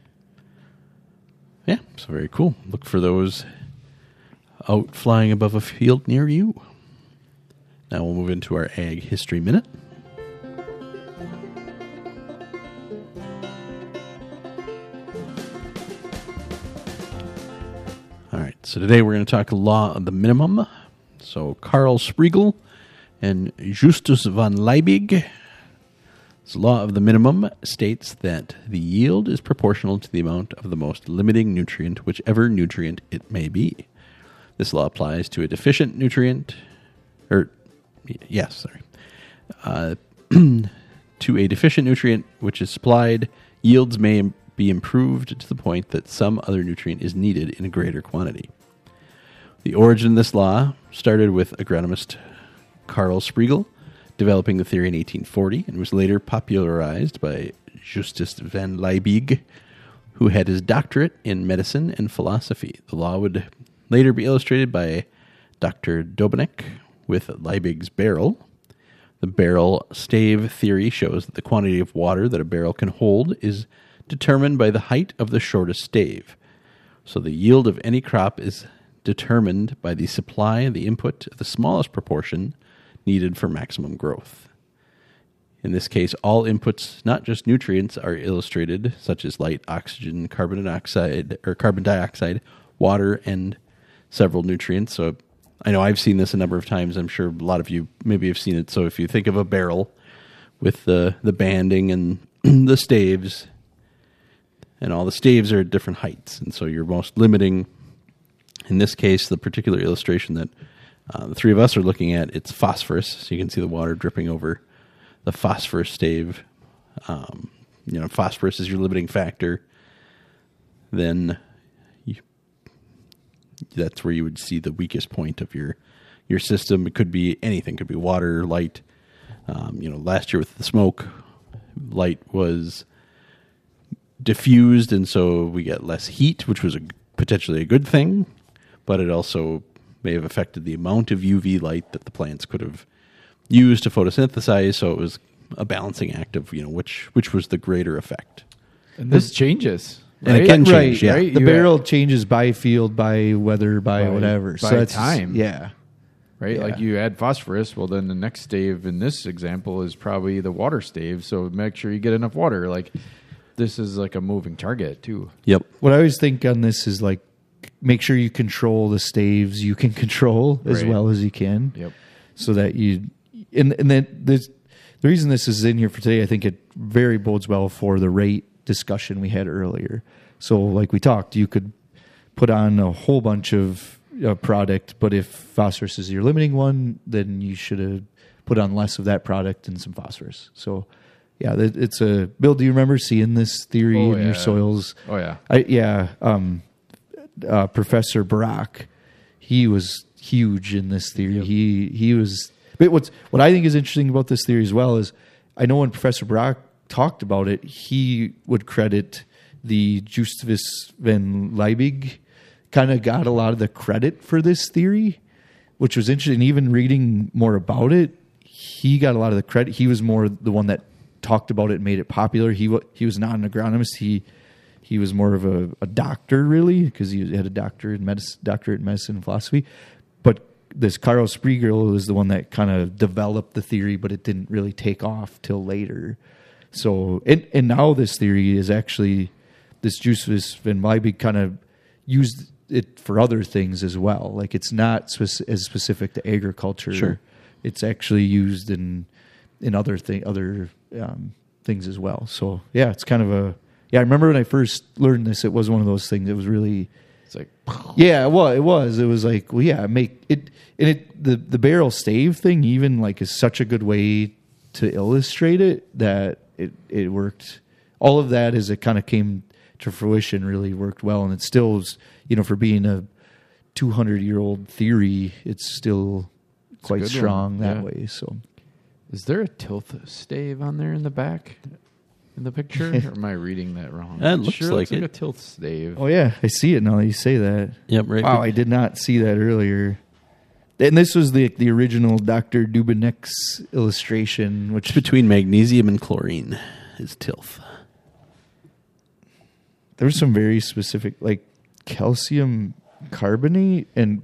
Yeah, so very cool. Look for those out flying above a field near you. Now we'll move into our Ag History Minute. So today we're going to talk law of the minimum. So Karl Sprigel and Justus von Liebig. This law of the minimum states that the yield is proportional to the amount of the most limiting nutrient, whichever nutrient it may be. This law applies to a deficient nutrient, to a deficient nutrient which is supplied, yields may be improved to the point that some other nutrient is needed in a greater quantity. The origin of this law started with agronomist Karl Sprigel, developing the theory in 1840, and was later popularized by Justus von Liebig, who had his doctorate in medicine and philosophy. The law would later be illustrated by Dr. Dobeneck with Liebig's barrel. The barrel stave theory shows that the quantity of water that a barrel can hold is determined by the height of the shortest stave. So the yield of any crop is determined by the supply and the input of the smallest proportion needed for maximum growth. In this case, all inputs, not just nutrients, are illustrated, such as light, oxygen, carbon dioxide, water, and several nutrients. So I know I've seen this a number of times. I'm sure a lot of you maybe have seen it. So if you think of a barrel with the banding and the staves, and all the staves are at different heights. And so you're most limiting, in this case, the particular illustration that the three of us are looking at, it's phosphorus. So you can see the water dripping over the phosphorus stave. Phosphorus is your limiting factor. Then that's where you would see the weakest point of your system. It could be anything. It could be water, light. Last year with the smoke, light was diffused, and so we get less heat, which was potentially a good thing, but it also may have affected the amount of UV light that the plants could have used to photosynthesize, so it was a balancing act of which was the greater effect. And this changes. And it can change, yeah. Right? The barrel changes by field, by weather, by whatever. By so that's time. Yeah. Right? Yeah. Like you add phosphorus, well, then the next stave in this example is probably the water stave, so make sure you get enough water. Like, this is like a moving target, too. Yep. What I always think on this is like, make sure you control the staves you can control as well as you can. Yep. So that you... And then the reason this is in here for today, I think it very bodes well for the rate discussion we had earlier. So like we talked, you could put on a whole bunch of product, but if phosphorus is your limiting one, then you should have put on less of that product and some phosphorus. So yeah, it's a... Bill, do you remember seeing this theory in your soils? Oh, yeah. Professor Brock, he was huge in this theory. Yep. He was... But what I think is interesting about this theory as well is, I know when Professor Brock talked about it, he would credit the Justus von Liebig, kind of got a lot of the credit for this theory, which was interesting. Even reading more about it, he got a lot of the credit. He was more the one that talked about it and made it popular. He was not an agronomist. He was more of a doctor, really, because he had a doctorate in medicine and philosophy. But this Karl Sprigel was the one that kind of developed the theory, but it didn't really take off till later. So, and now this theory is actually, this Justus von Liebig kind of used it for other things as well. Like, it's not as specific to agriculture. Sure. It's actually used in other things as well. So yeah, it's kind of a... Yeah, I remember when I first learned this, it was one of those things. It was really... It's like... Yeah, well, it was. It was like, well, yeah, the barrel stave thing even like is such a good way to illustrate it that it worked. All of that as it kind of came to fruition really worked well, and it still is, for being a 200-year-old theory, it's still quite strong that way. So, is there a tilth stave on there in the back in the picture? Or am I reading that wrong? It looks like a tilth stave. Oh yeah, I see it now that you say that. Yep, right. Wow, I did not see that earlier. And this was the original Dr. Dubeneck's illustration, which between magnesium and chlorine is tilth. There was some very specific, like calcium carbonate, and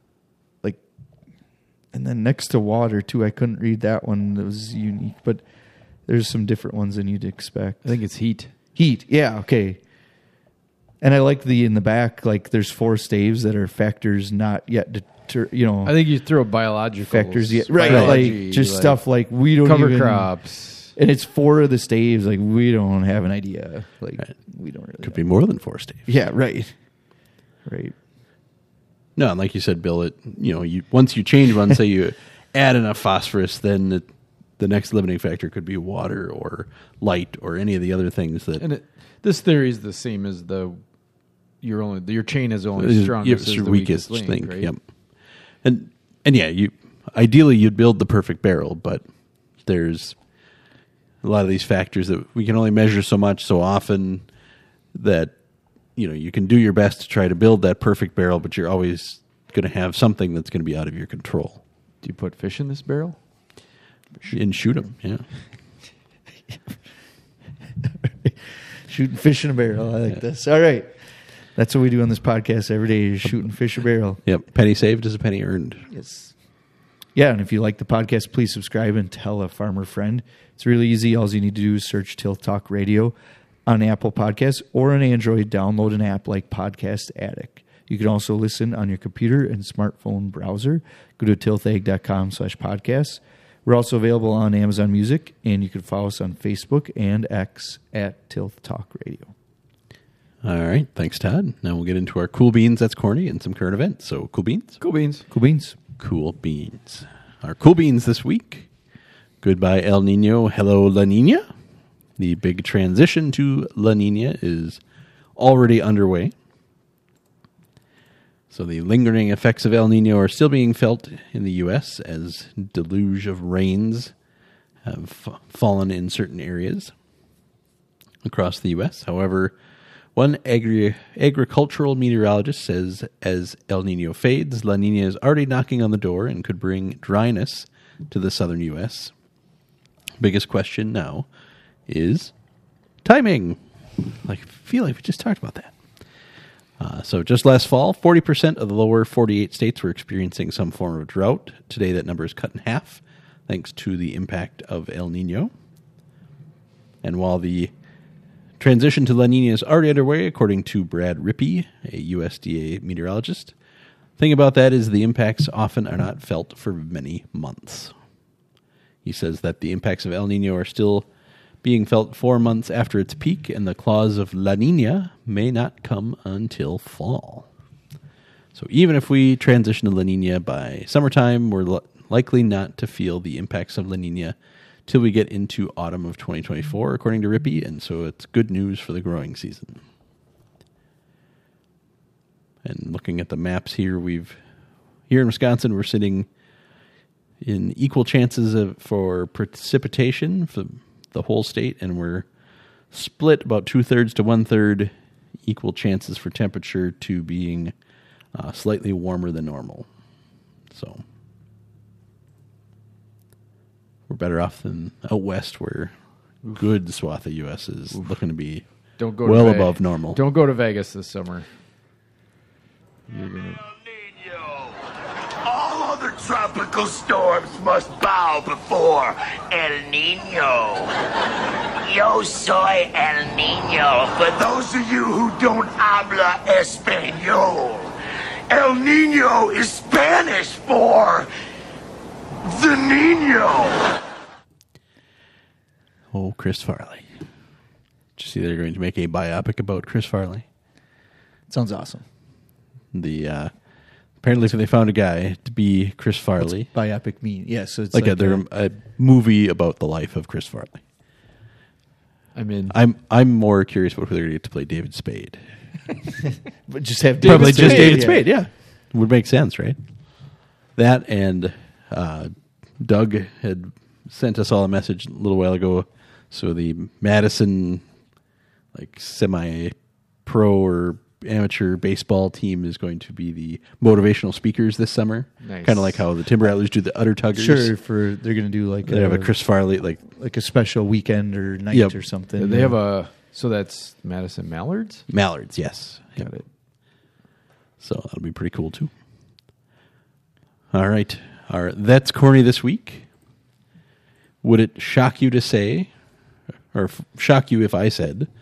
then next to water too. I couldn't read that one. That was unique, but there's some different ones than you'd expect. I think it's heat. Heat, yeah, okay. And I like in the back, like there's 4 staves that are factors not yet I think you throw biological factors yet, right? Like just stuff like we don't cover even, crops, and it's 4 of the staves. Like we don't have an idea. Like we don't really Could be more than 4 staves. Yeah, right. No, and like you said, Bill, once you change one, say you add enough phosphorus, then the next limiting factor could be water or light or any of the other things that. And this theory is the same as your chain is only strongest as the weakest link, link. Right? Yep. And yeah, ideally you'd build the perfect barrel, but there's a lot of these factors that we can only measure so much so often that you can do your best to try to build that perfect barrel, but you're always going to have something that's going to be out of your control. Do you put fish in this barrel? And shoot them, yeah. Shooting fish in a barrel. I like this. All right. That's what we do on this podcast every day, is shooting fish a barrel. Yep. Penny saved is a penny earned. Yes. Yeah, and if you like the podcast, please subscribe and tell a farmer friend. It's really easy. All you need to do is search Tilth Talk Radio on Apple Podcasts or on Android. Download an app like Podcast Addict. You can also listen on your computer and smartphone browser. Go to tilthag.com/podcasts. We're also available on Amazon Music, and you can follow us on Facebook and X at Tilth Talk Radio. All right. Thanks, Todd. Now we'll get into our cool beans. That's corny, and some current events. So cool beans. Cool beans. Cool beans. Cool beans. Our cool beans this week. Goodbye, El Nino. Hello, La Nina. The big transition to La Nina is already underway. So the lingering effects of El Nino are still being felt in the U.S. as deluge of rains have fallen in certain areas across the U.S. However, one agricultural meteorologist says as El Nino fades, La Nina is already knocking on the door and could bring dryness to the southern U.S. Biggest question now is timing. I feel like we just talked about that. So just last fall, 40% of the lower 48 states were experiencing some form of drought. Today that number is cut in half thanks to the impact of El Nino. And while the transition to La Nina is already underway, according to Brad Rippey, a USDA meteorologist, the thing about that is the impacts often are not felt for many months. He says that the impacts of El Nino are still being felt 4 months after its peak, and the claws of La Nina may not come until fall. So even if we transition to La Nina by summertime, we're likely not to feel the impacts of La Nina till we get into autumn of 2024, according to Rippey, and so it's good news for the growing season. And looking at the maps here, here in Wisconsin, we're sitting in equal chances for precipitation for the whole state, and we're split about 2/3 to 1/3 equal chances for temperature to being slightly warmer than normal. So we're better off than out west, where good swath of U.S. is looking to be well above normal. Don't go to Vegas this summer. You're gonna... All other tropical storms must bow before El Nino. Yo soy El Nino. For those of you who don't habla español, El Nino is Spanish for the Nino. Oh, Chris Farley. Did you see they're going to make a biopic about Chris Farley? Sounds awesome. Apparently they found a guy to be Chris Farley. What's biopic mean? Yeah, so it's like a movie about the life of Chris Farley. I'm more curious about who they're going to get to play David Spade. But just have David Spade, yeah. Would make sense, right? That and Doug had sent us all a message a little while ago. So the Madison semi-pro or amateur baseball team is going to be the motivational speakers this summer. Nice. Kind of like how the Timber Rattlers do the Utter Tuggers. Sure, they're going to do they have a Chris Farley like a special weekend or night or something. They have so that's Madison Mallards? Mallards, yes. Got it. So that'll be pretty cool too. All right. That's corny this week. Would it shock you to say, or shock you if I said,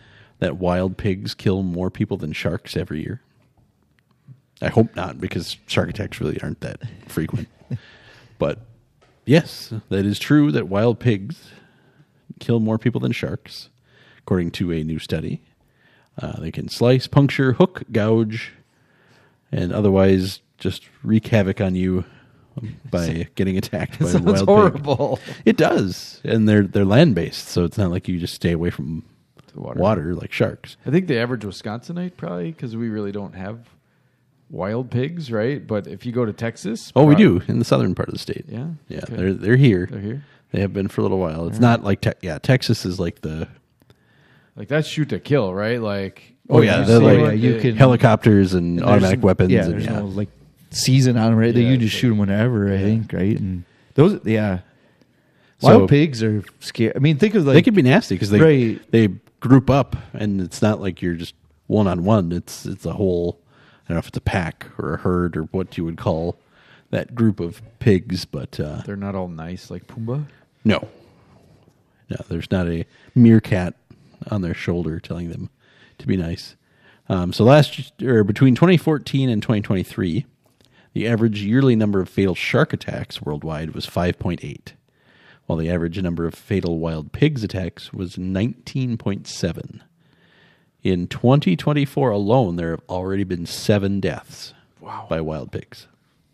that wild pigs kill more people than sharks every year? I hope not, because shark attacks really aren't that frequent. But yes, that is true that wild pigs kill more people than sharks, according to a new study. They can slice, puncture, hook, gouge, and otherwise just wreak havoc on you by getting attacked by a Sounds wild horrible. pig. It does, and they're land based, so it's not like you just stay away from water like sharks. I think the average Wisconsinite probably, because we really don't have wild pigs, right? But if you go to Texas, Oh, we do in the southern part of the state. Yeah? yeah, Okay. they're here. They're here. They have been for a little while. It's not like Texas is like the Like that's shoot to kill, right? Like yeah, you they're see like what you they- can- helicopters and there's automatic weapons. Yeah, and, there's no like season on them, right? Yeah, You just it's shoot them whenever, I think, right? And those, So- wild pigs are scary. I mean, think of like they can be nasty because Right. they group up, and it's not like you're just one on one. It's a whole. I don't know if it's a pack or a herd or what you would call that group of pigs, but They're not all nice like Pumbaa. no, there's not a meerkat on their shoulder telling them to be nice. So between 2014 and 2023, the average yearly number of fatal shark attacks worldwide was 5.8, while the average number of fatal wild pigs attacks was 19.7. In 2024 alone, there have already been 7 deaths by wild pigs.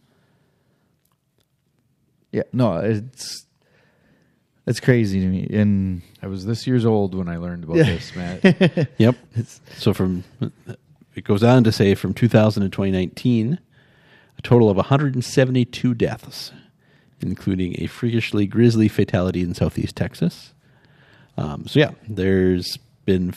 yeah, no, it's crazy to me. And I was this years old when I learned about this, Matt. Yep. So it goes on to say from 2000 to 2019, a total of 172 deaths, including a freakishly grisly fatality in southeast Texas. There's been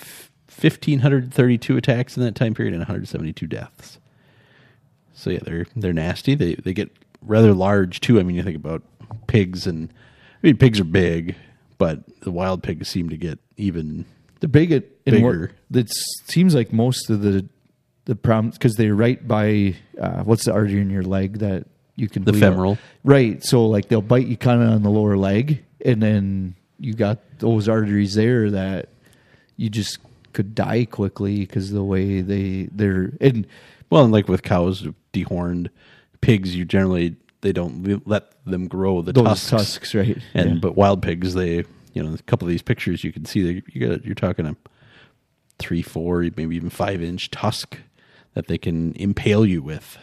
1,532 attacks in that time period and 172 deaths. So yeah, they're nasty. They get rather large too. I mean, you think about pigs, and I mean pigs are big, but the wild pigs seem to get even the bigger. It seems like most of the problems because they're right by what's the artery in your leg that you can the bleed femoral, out. Right? So like they'll bite you kind of on the lower leg, and then you got those arteries there that you just could die quickly because the way they're and well, and like with cows, dehorned pigs, they don't let them grow the those tusks, right? But wild pigs, a couple of these pictures you can see you're talking a 3, 4, maybe even 5-inch tusk that they can impale you with.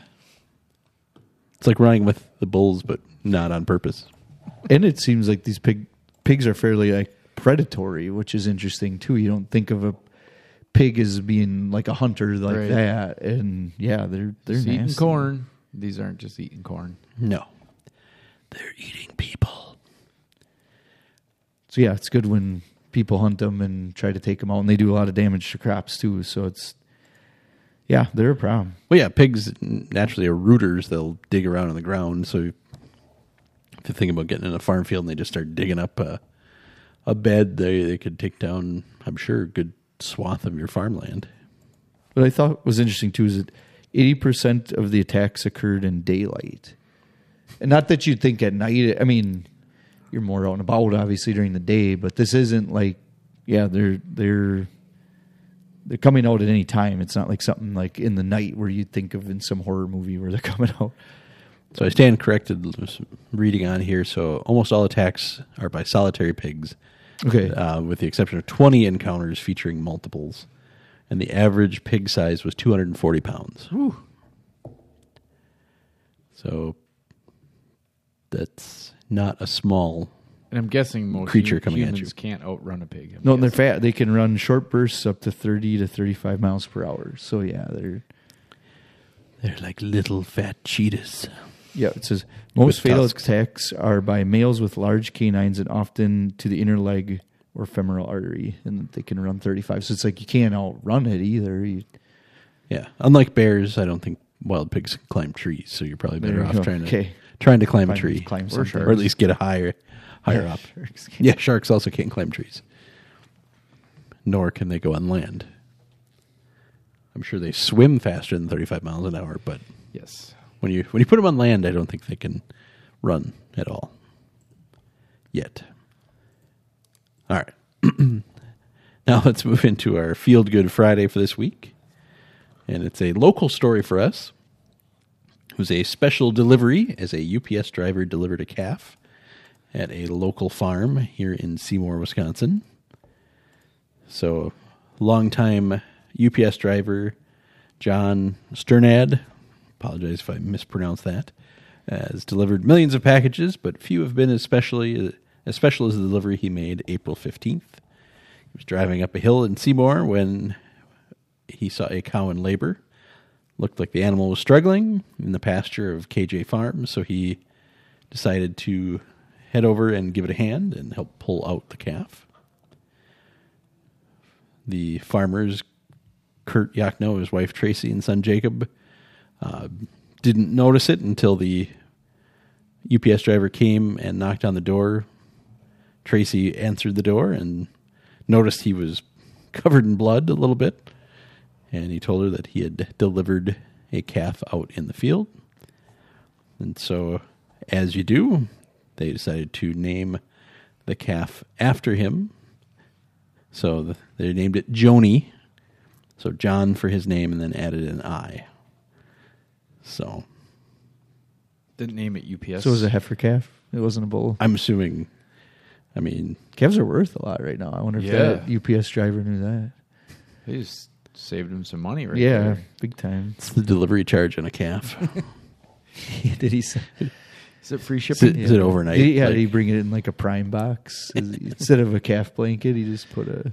It's like running with the bulls, but not on purpose. And it seems like these pigs are fairly like predatory, which is interesting too. You don't think of a pig as being like a hunter like Right. that, and yeah, they're Just nasty. eating corn. These aren't just eating corn. No, they're eating people. So yeah, it's good when people hunt them and try to take them out, and they do a lot of damage to crops too. So they're a problem. Well, yeah, pigs naturally are rooters. They'll dig around in the ground. So if you think about getting in a farm field and they just start digging up a bed, they could take down, I'm sure, a good swath of your farmland. What I thought was interesting too is that 80% of the attacks occurred in daylight, and not that you'd think at night. I mean, you're more out and about obviously during the day, but this isn't like they're coming out at any time. It's not like something like in the night where you'd think of in some horror movie where they're coming out. So I stand corrected reading on here. So almost all attacks are by solitary pigs, Okay. with the exception of 20 encounters featuring multiples. And the average pig size was 240 pounds. Whew. So that's not a small... And I'm guessing most Creature coming at humans you. can't outrun a pig. I'm No, and they're guessing. fat. They can run short bursts up to 30 to 35 miles per hour. So yeah, they're like little fat cheetahs. yeah. It says most With fatal tusks. attacks are by males with large canines and often to the inner leg or femoral artery, and they can run 35. So it's like you can't outrun it either. Yeah. Unlike bears, I don't think wild pigs can climb trees, so you're probably better There you off go. trying Okay. to climb a tree. Climb Or something. Or at least get a higher up. Sharks can't. Yeah, sharks also can't climb trees. Nor can they go on land. I'm sure they swim faster than 35 miles an hour, but Yes. when you put them on land, I don't think they can run at all. Yet. All right. Now let's move into our Field Good Friday for this week. And it's a local story for us. It was a special delivery as a UPS driver delivered a calf at a local farm here in Seymour, Wisconsin. So, longtime UPS driver John Sternad, apologize if I mispronounced that, has delivered millions of packages, but few have been as special as the delivery he made April 15th. He was driving up a hill in Seymour when he saw a cow in labor. Looked like the animal was struggling in the pasture of KJ Farms, so he decided to head over and give it a hand and help pull out the calf. The farmers, Kurt Yachno, his wife Tracy, and son Jacob, didn't notice it until the UPS driver came and knocked on the door. Tracy answered the door and noticed he was covered in blood a little bit, and he told her that he had delivered a calf out in the field. And so, as you do, they decided to name the calf after him. So they named it Joni. So John for his name, and then added an I. So Didn't name it UPS. So it was a heifer calf. It wasn't a bull. I'm assuming, I mean, Calves are worth a lot right now. I wonder if that UPS driver knew that. They just saved him some money right Yeah, there. big time. it's the delivery charge on a calf. Did he say? Is it free shipping? Is it overnight? Did he, Like- did he bring it in like a prime box? Instead of a calf blanket, he just put a...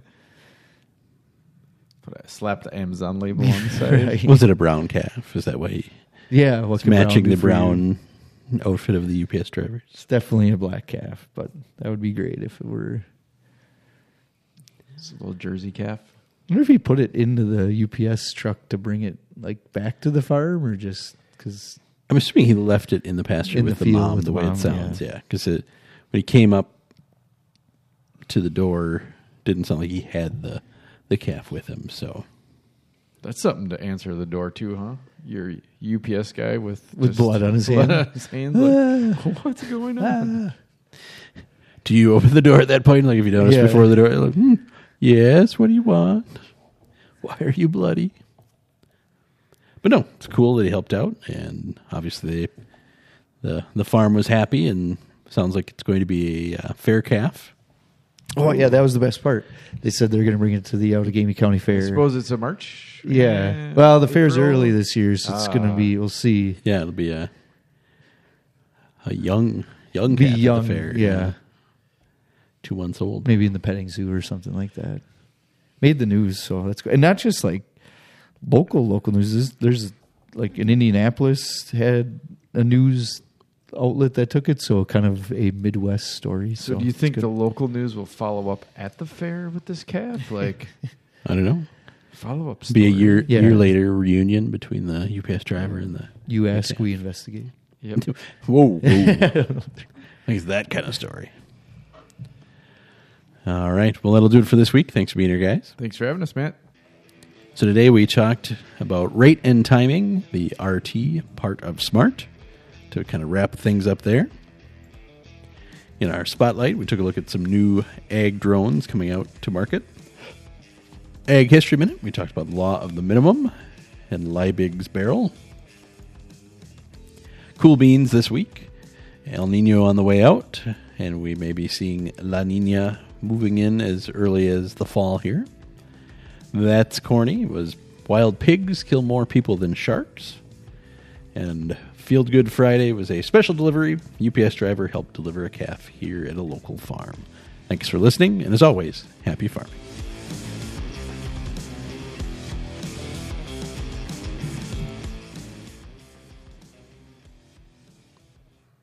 Slap the Amazon label on the side. Right. Was it a brown calf? Is that why he, Yeah, what could matching do the for you? brown outfit of the UPS drivers? It's definitely a black calf, but that would be great if it were... It's a little Jersey calf. I wonder if he put it into the UPS truck to bring it like back to the farm, or just because... I'm assuming he left it in the pasture In with the the field mom, with the the way mom, it sounds. Yeah, because when he came up to the door, didn't sound like he had the calf with him. So That's something to answer the door too, huh? Your UPS guy with just blood on his blood hand. on his hands. Like, what's going on? do you open the door at that point? Like if you notice Yeah. before the door, you're like, yes, what do you want? Why are you bloody? But no, it's cool that he helped out, and obviously the farm was happy, and sounds like it's going to be a fair calf. Oh, yeah, that was the best part. They said they're going to bring it to the Outagamie County Fair. I suppose it's a March. Yeah. Well, the fair's April. early this year, so it's going to be, we'll see. Yeah, it'll be a young Be calf young, at the fair. yeah. 2 months old. Maybe in the petting zoo or something like that. Made the news, so that's good. And not just like local news. There's like in Indianapolis had a news outlet that took it, so kind of a Midwest story. So do you it's think good. the local news will follow up at the fair with this calf? Like I don't know. follow up. Be a story? year later reunion between the UPS driver and the. You ask, we investigate? Yep. Whoa! I think it's that kind of story. All right. Well, that'll do it for this week. Thanks for being here, guys. Thanks for having us, Matt. So today we talked about rate and timing, the RT part of SMART, to kind of wrap things up there. In our spotlight, we took a look at some new ag drones coming out to market. Ag History Minute, we talked about the law of the minimum and Liebig's barrel. Cool beans this week. El Nino on the way out, and we may be seeing La Nina moving in as early as the fall here. That's corny. It was wild pigs kill more people than sharks. And Field Good Friday was a special delivery. UPS driver helped deliver a calf here at a local farm. Thanks for listening, and as always, happy farming.